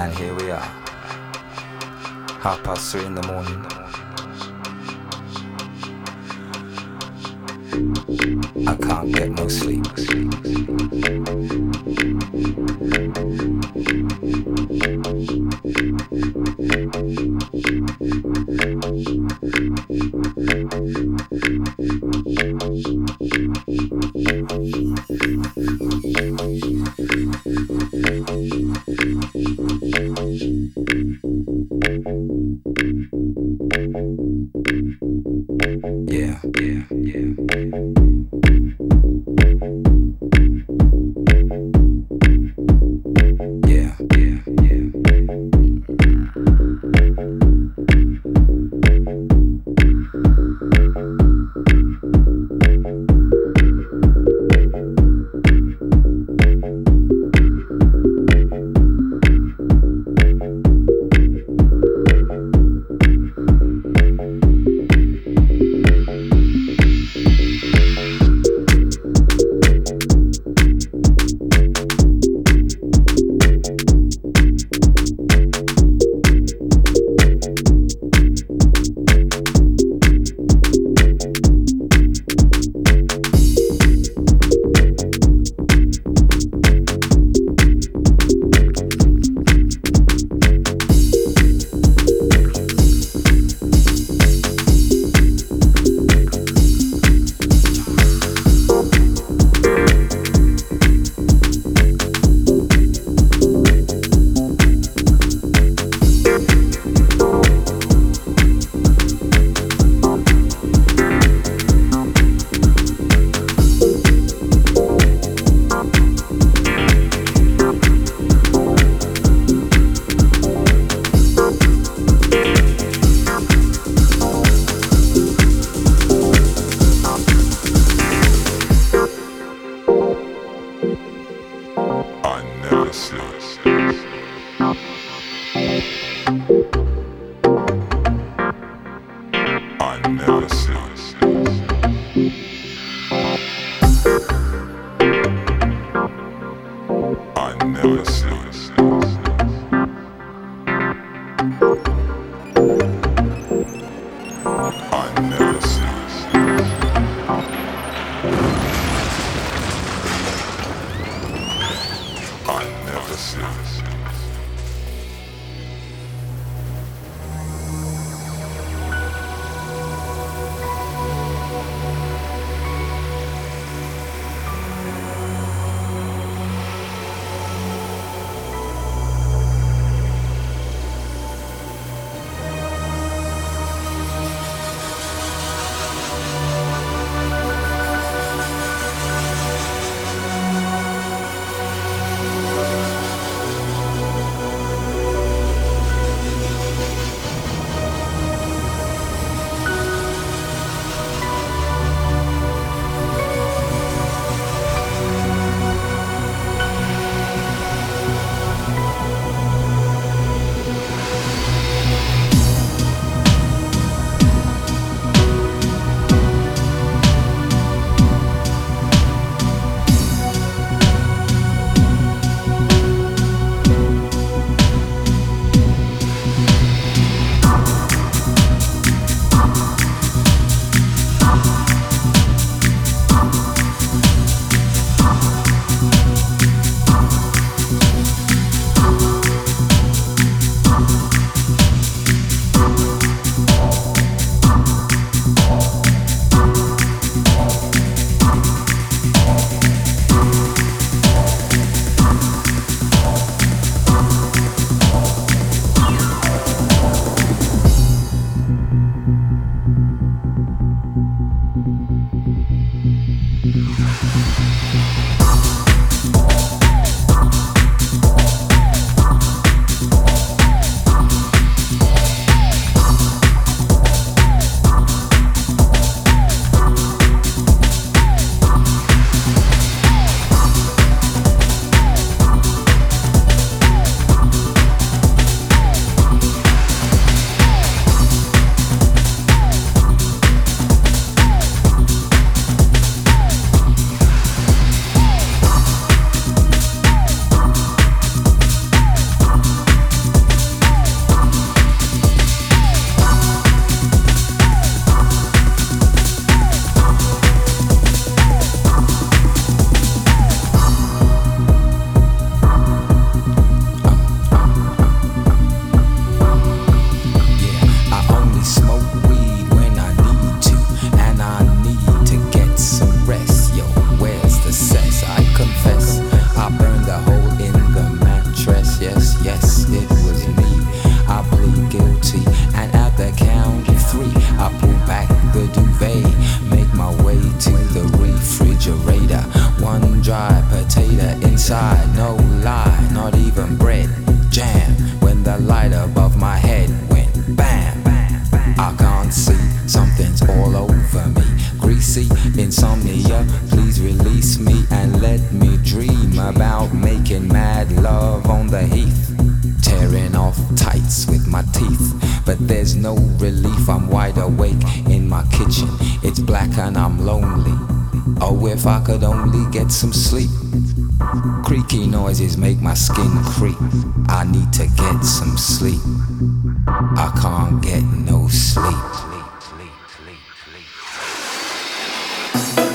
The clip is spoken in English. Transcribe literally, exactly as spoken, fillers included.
And here we are, half past three in the morning. I can't get no sleep. Yeah, yeah, yeah. Yeah, yeah, yeah. refrigerator. One dry potato inside, no lie, not even bread. Jam when the light above my head went bam. I can't see, something's all over me. Greasy insomnia, please release me and let me dream about making mad love on the heath. Tearing off tights with my teeth, but there's no relief. I'm wide awake in my kitchen, it's black and I'm lonely. Oh, if I could only get some sleep. Creaky noises make my skin creep. I need to get some sleep. I can't get no sleep.